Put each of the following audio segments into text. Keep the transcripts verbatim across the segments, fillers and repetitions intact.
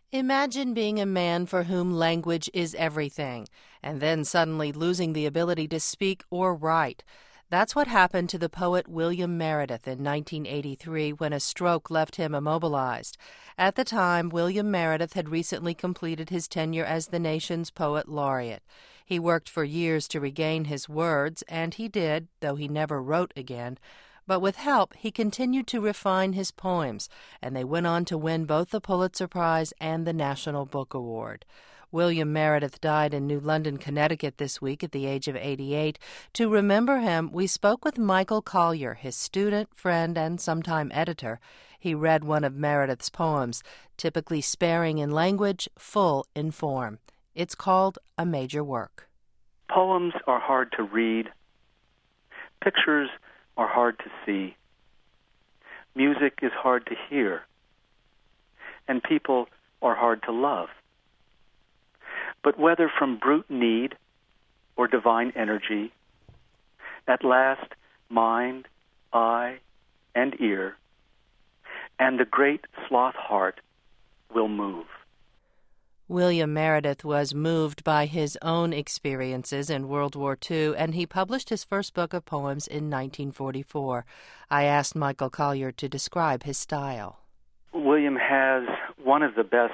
Imagine being a man for whom language is everything, and then suddenly losing the ability to speak or write. That's what happened to the poet William Meredith in nineteen eighty-three when a stroke left him immobilized. At the time, William Meredith had recently completed his tenure as the nation's poet laureate. He worked for years to regain his words, and he did, though he never wrote again. But with help, he continued to refine his poems, and they went on to win both the Pulitzer Prize and the National Book Award. William Meredith died in New London, Connecticut this week at the age of eighty-eight. To remember him, we spoke with Michael Collier, his student, friend, and sometime editor. He read one of Meredith's poems, typically sparing in language, full in form. It's called A Major Work. Poems are hard to read. Pictures are hard to see. Music is hard to hear. And people are hard to love. But whether from brute need or divine energy, at last mind, eye, and ear, and the great sloth heart will move. William Meredith was moved by his own experiences in World War Two, and he published his first book of poems in nineteen forty-four. I asked Michael Collier to describe his style. William has one of the best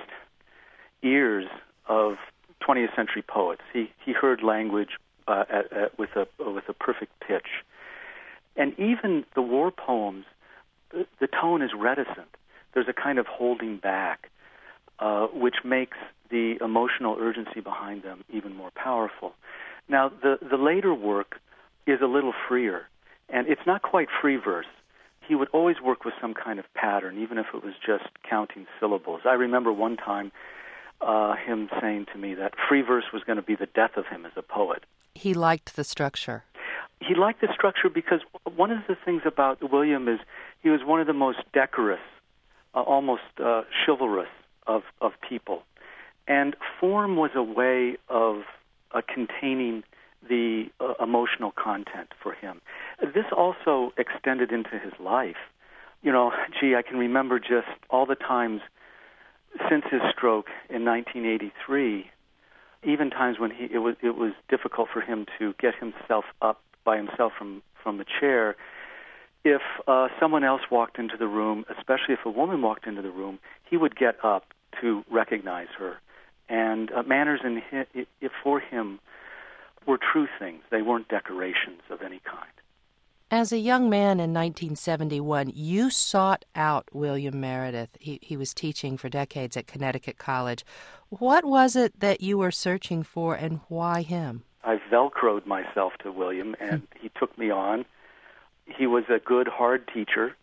ears of twentieth century poets. He he heard language uh, at, at, with a with a perfect pitch, and even the war poems, the, the tone is reticent. There's a kind of holding back, uh, which makes the emotional urgency behind them even more powerful. Now, the, the later work is a little freer, and it's not quite free verse. He would always work with some kind of pattern, even if it was just counting syllables. I remember one time uh, him saying to me that free verse was going to be the death of him as a poet. He liked the structure. He liked the structure because one of the things about William is he was one of the most decorous, uh, almost uh, chivalrous of, of people. And form was a way of uh, containing the uh, emotional content for him. This also extended into his life. You know, gee, I can remember just all the times since his stroke in nineteen eighty-three, even times when he it was it was difficult for him to get himself up by himself from, from the chair. If uh, someone else walked into the room, especially if a woman walked into the room, he would get up to recognize her. And uh, manners in hi, i, for him were true things. They weren't decorations of any kind. As a young man in nineteen seventy-one, you sought out William Meredith. He, he was teaching for decades at Connecticut College. What was it that you were searching for, and why him? I Velcroed myself to William, and he took me on. He was a good, hard teacher,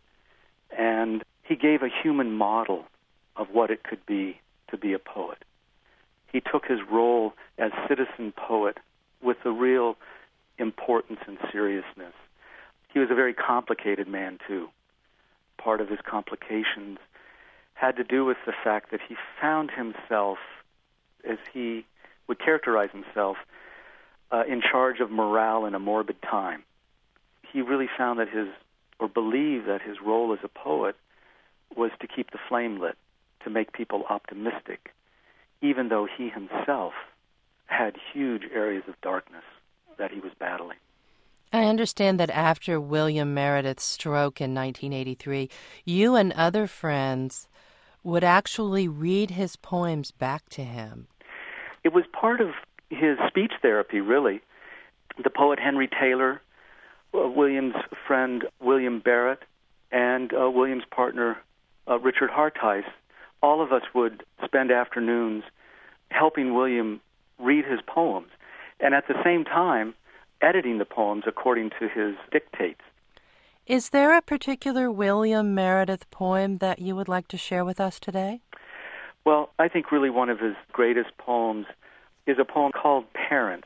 and he gave a human model of what it could be to be a poet. He took his role as citizen poet with a real importance and seriousness. He was a very complicated man, too. Part of his complications had to do with the fact that he found himself, as he would characterize himself, uh, in charge of morale in a morbid time. He really found that his, or believed that his role as a poet was to keep the flame lit, to make people optimistic, even though he himself had huge areas of darkness that he was battling. I understand that after William Meredith's stroke in nineteen eighty-three, you and other friends would actually read his poems back to him. It was part of his speech therapy, really. The poet Henry Taylor, uh, William's friend William Barrett, and uh, William's partner uh, Richard Hartice, all of us would spend afternoons helping William read his poems, and at the same time, editing the poems according to his dictates. Is there a particular William Meredith poem that you would like to share with us today? Well, I think really one of his greatest poems is a poem called Parents.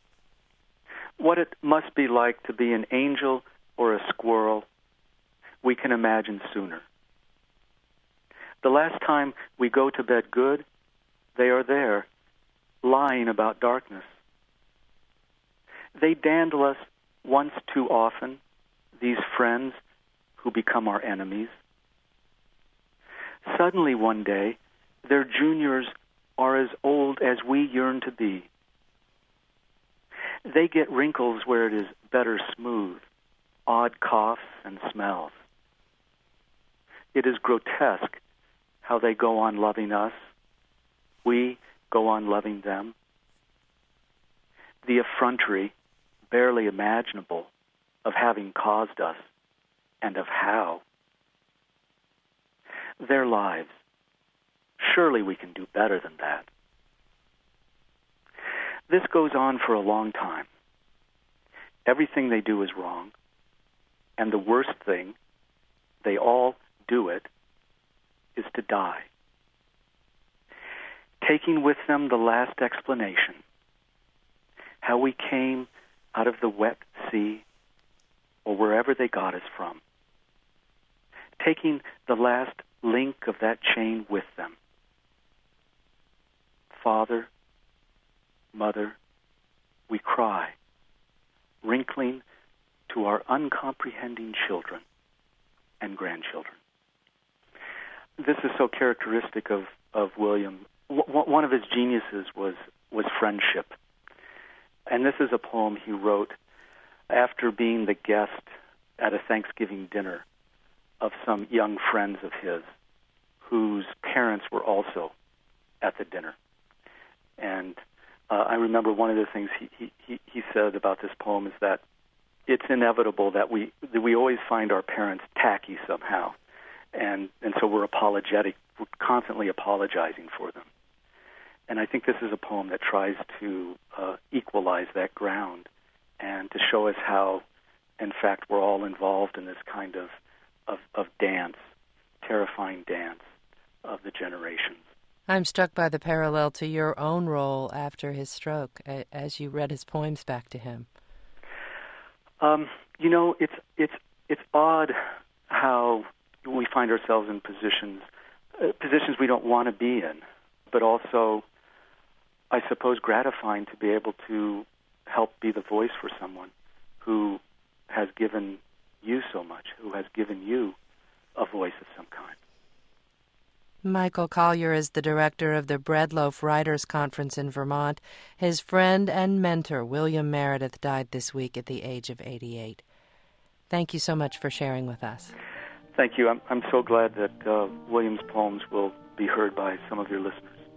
What it must be like to be an angel or a squirrel, we can imagine sooner. The last time we go to bed good, they are there, lying about darkness. They dandle us once too often, these friends who become our enemies. Suddenly one day, Their juniors are as old as we yearn to be. They get wrinkles where it is better smooth, odd coughs and smells. It is grotesque how they go on loving us. We go on loving them. The effrontery, barely imaginable, of having caused us, and of how. Their lives. Surely we can do better than that. This goes on for a long time. Everything they do is wrong. And the worst thing, they all do it, is to die. Taking with them the last explanation, how we came out of the wet sea or wherever they got us from. Taking the last link of that chain with them. Father, Mother, we cry, wrinkling to our uncomprehending children and grandchildren. This is so characteristic of, of William. W- one of his geniuses was, was friendship. And this is a poem he wrote after being the guest at a Thanksgiving dinner of some young friends of his whose parents were also at the dinner. And uh, I remember one of the things he, he, he said about this poem is that it's inevitable that we that we always find our parents tacky somehow. And, and so we're apologetic, we're constantly apologizing for them. And I think this is a poem that tries to uh, equalize that ground and to show us how, in fact, we're all involved in this kind of, of, of dance, terrifying dance of the generations. I'm struck by the parallel to your own role after his stroke, as you read his poems back to him. Um, you know, it's it's it's odd how we find ourselves in positions uh, positions we don't want to be in, but also, I suppose, gratifying to be able to help be the voice for someone who has given you so much, who has given you a voice of some kind. Michael Collier is the director of the Breadloaf Writers Conference in Vermont. His friend and mentor, William Meredith, died this week at the age of eighty-eight. Thank you so much for sharing with us. Thank you. I'm, I'm so glad that uh, William's poems will be heard by some of your listeners.